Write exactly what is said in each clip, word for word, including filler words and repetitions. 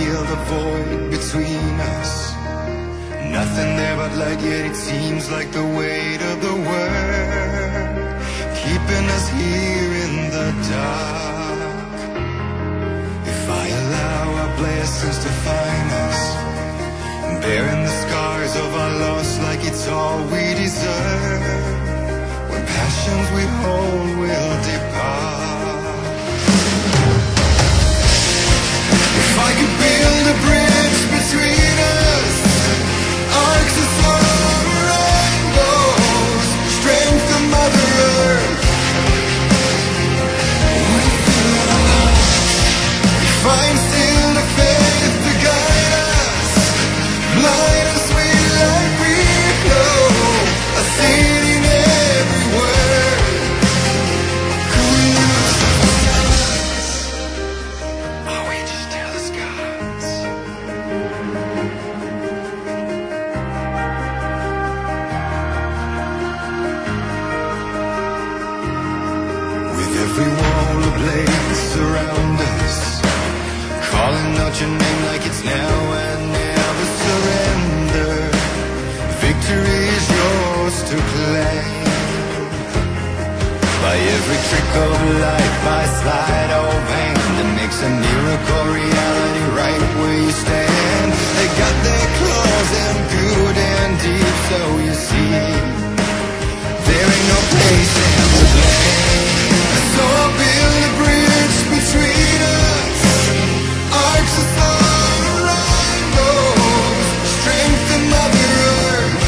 feel the void between us. Nothing there but light, yet it seems like the weight of the world keeping us here in the dark. If I allow our blessings to find us, bearing the scars of our loss like it's all we deserve, when passions we hold will depart. If I could build a bridge between us, arcs of sorrow, rainbows, strength of Mother Earth, would it fill our hearts? Find still the faith to guide us, blind as we like we flow, a seed in every word. Could we lose ourselves? Are we just jealous gods? With every wall ablaze surround us, calling out your name like it's now and never surrender. Victory is yours to claim. By every trick of light, by sleight of hand, that makes a miracle reality right where you stand. They got their claws in good and deep, so you see there ain't no place in to blame. So I'll build a bridge between us, arcs of thorn, rainbows, strength of Mother Earth,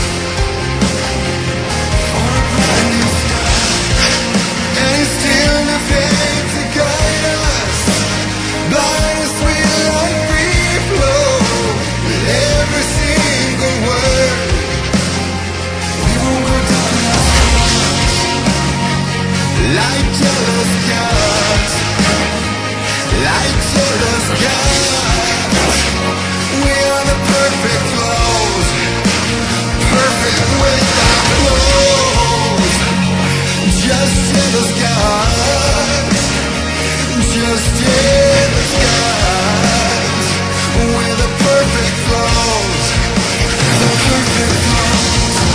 for a brand new start. And it's still the faith to guide us, blind as we like free flow, with every single word. We won't go down ourselves like jealous gods, like jealous gods. We are the perfect flows, perfect without flaws. Just jealous gods, just jealous gods. We're the perfect flows, the perfect flows.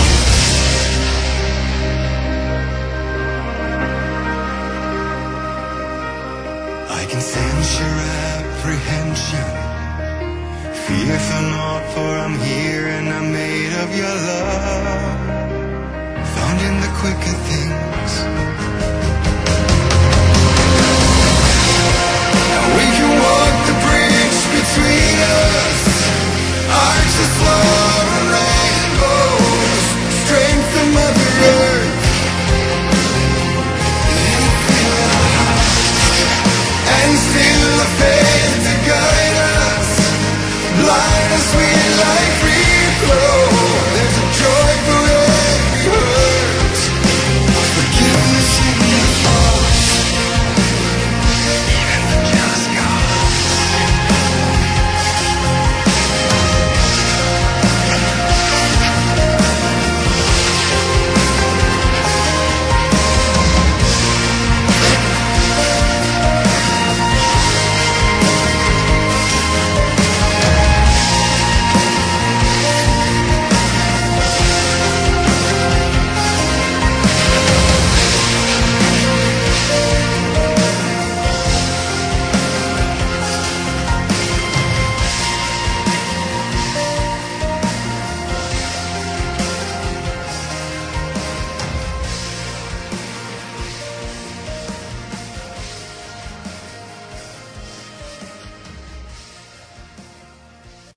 I can sense your apprehension. Fear for naught, for I'm here and I'm made of your love. Found in the quicker things